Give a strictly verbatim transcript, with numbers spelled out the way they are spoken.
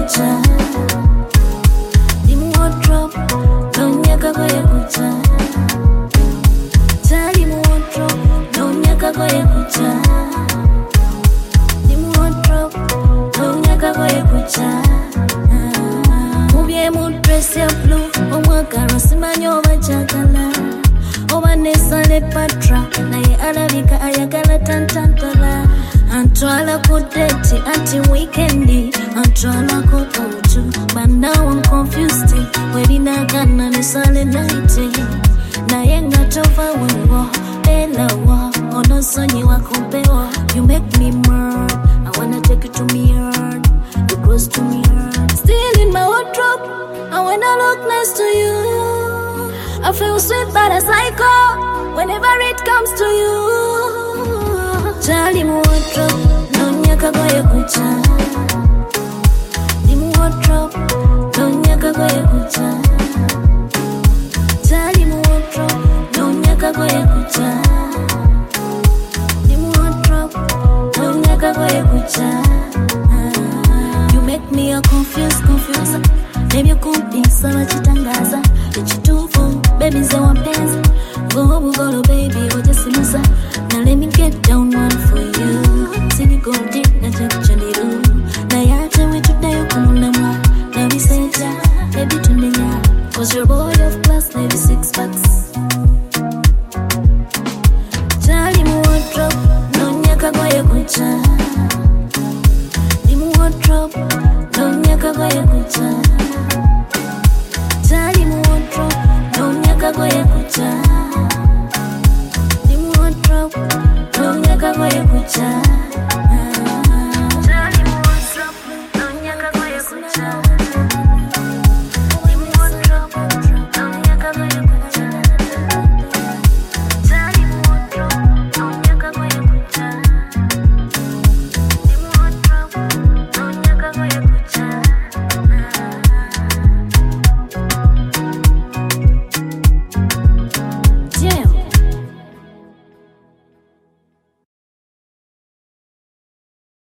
kucha. Dimu wardrobe, donyaka goye kucha. Dimu wardrobe, donyaka goye kucha. Dimu wardrobe, donyaka goye kucha. Mubye mu dress ya blue, omwagala simanyo bachakala. Oba nesale patra, naye alabika ayagala tantantala. Antwala kudeti, anti weekendi, antwala kukutu. But now I'm confused, webi nagana nesale nighti. Naye ngatova wewo, ela wa, ono sonyi wakumpewa. You make me mad, I wanna take you to me yard. You close to me yard. Still in my wardrobe, I wanna look nice to you. I feel sweet but a psycho whenever it comes to you. Charlie mu wardrobe, donyaka goye kucha. Dimu wardrobe, donyaka goye kucha. Charlie mu wardrobe, donyaka goye kucha. Dimu wardrobe, donyaka goye kucha. You make me a confused, confused. Baby, you could be so much tangaza. Did you do for baby, so I'm dancing. Go, go, go, baby, or just loser. Now let me get down one for you. See you go deep, na check chaniru. Na yache we today, you come on the mark. Let me say ja, baby, to me ya. Cause you're boy of class, maybe six bucks. Charlie mu wardrobe, donyaka goye kucha. Dimu wardrobe, donyaka goye kucha.